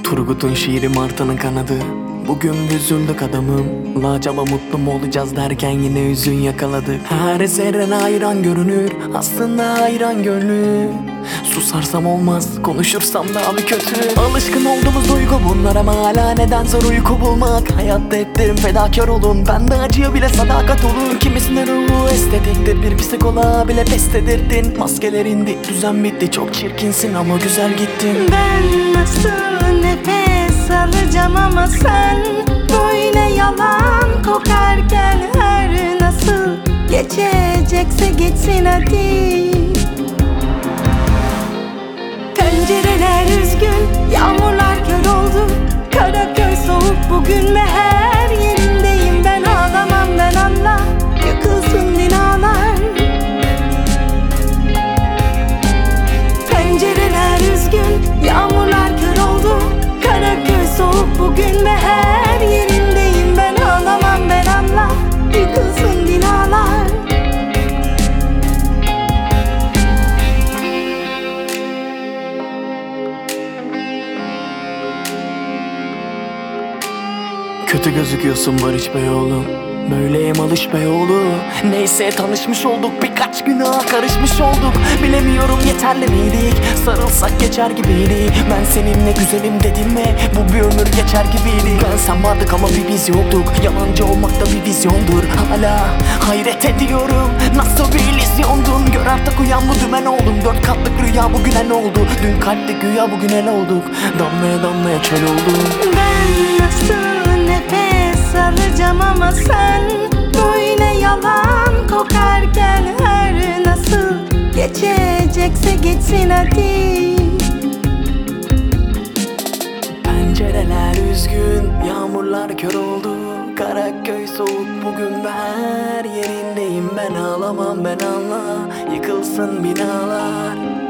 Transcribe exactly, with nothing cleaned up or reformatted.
Turgut'un şiiri martının kanadı. Bugün üzüldük adamım, la acaba mutlu mu olacağız derken yine hüzün yakaladı. Her zerren hayran görünür, aslında hayran gönlü. Susarsam olmaz, konuşursam daha bir kötü. Alışkın olduğumuz duygu bunlar ama hala neden zor uyku bulmak. Hayatta hep derim fedakar olun, bende acıya bile sadakat olur. Kimisinin ruhu estetiktir, bir psikoloğa bile pes edirdin. Maskeler indi, düzen bitti, çok çirkinsin ama güzel gittin. Ben nasıl nefes alacağım ama sen böyle yalan kokarken her nasıl geçecekse geçsin hadi. Pencereler üzgün, yağmurlar kör oldu. Karaköy soğuk bugün ve her yerindeyim. Ben ağlamam, ben anla, yıkılsın binalar. Pencereler üzgün, yağmurlar kör oldu. Karaköy soğuk bugün ve her yerindeyim. Ben ağlamam, ben anla, yıkılsın binalar. Kötü gözüküyorsun Barış Bey oğlum, böyleyim alış be oğlu. Neyse tanışmış olduk, birkaç günaha karışmış olduk. Bilemiyorum yeterli miydik, sarılsak geçer gibiydi. Ben seninle güzelim dedim ve bu bir ömür geçer gibiydi. Ben sen vardık ama bir biz yoktuk, yalancı olmak da bir vizyondur. Hala hayret ediyorum, nasıl bir illüzyondun. Gör artık uyan, bu dümen oldum. Dört katlık rüya bugüne ne oldu? Dün kalpte güya bugün el olduk. Damlaya damlaya çöl oldum. Ben nasıl nefes alacağım ama sen böyle yalan kokarken her nasıl geçecekse geçsin hadi. Pencereler üzgün, yağmurlar kör oldu. Karaköy soğuk bugün ve her yerindeyim. Ben ağlamam, ben anla, yıkılsın binalar.